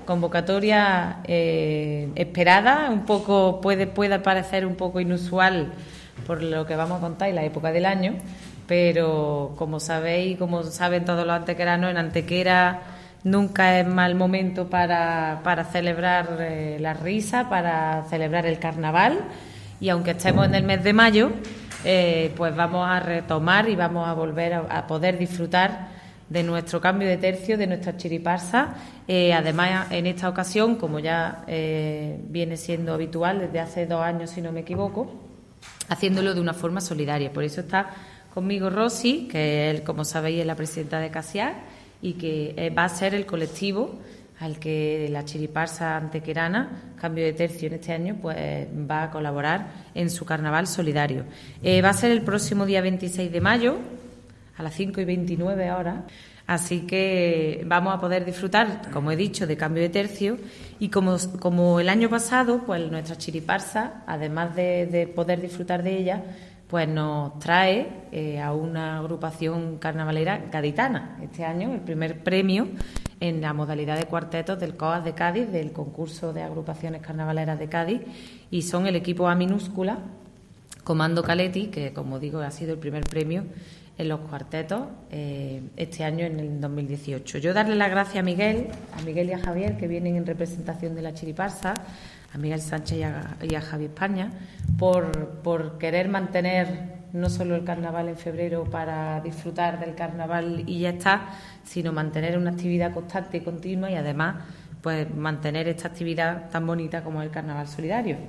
convocatoria esperada, un poco puede parecer un poco inusual por lo que vamos a contar y la época del año, pero como sabéis, como saben todos los antequeranos, en Antequera nunca es mal momento para celebrar la risa, para celebrar el carnaval, y aunque estemos en el mes de mayo, pues vamos a retomar y vamos a volver a poder disfrutar de nuestro cambio de tercio, de nuestra chiriparsa. Además, en esta ocasión, como ya viene siendo habitual desde hace 2 años, si no me equivoco, haciéndolo de una forma solidaria. Por eso está conmigo Rosy, que él, como sabéis, es la presidenta de CASIAC y que va a ser el colectivo al que la chiriparsa antequerana, cambio de tercio en este año, pues va a colaborar en su carnaval solidario. Va a ser el próximo día 26 de mayo, a las 5:29 horas, así que vamos a poder disfrutar, como he dicho, de cambio de tercio, y como el año pasado, pues nuestra chiriparsa, además de poder disfrutar de ella, pues nos trae a una agrupación carnavalera gaditana. Este año el primer premio en la modalidad de cuartetos del COAS de Cádiz, del concurso de agrupaciones carnavaleras de Cádiz, y son el equipo A minúscula, Comando Caletti, que como digo ha sido el primer premio en los cuartetos este año, en el 2018. Yo darle las gracias a Miguel y a Javier, que vienen en representación de la chiriparsa, a Miguel Sánchez y a Javi España, por querer mantener no solo el carnaval en febrero para disfrutar del carnaval y ya está, sino mantener una actividad constante y continua, y además pues mantener esta actividad tan bonita como el carnaval solidario.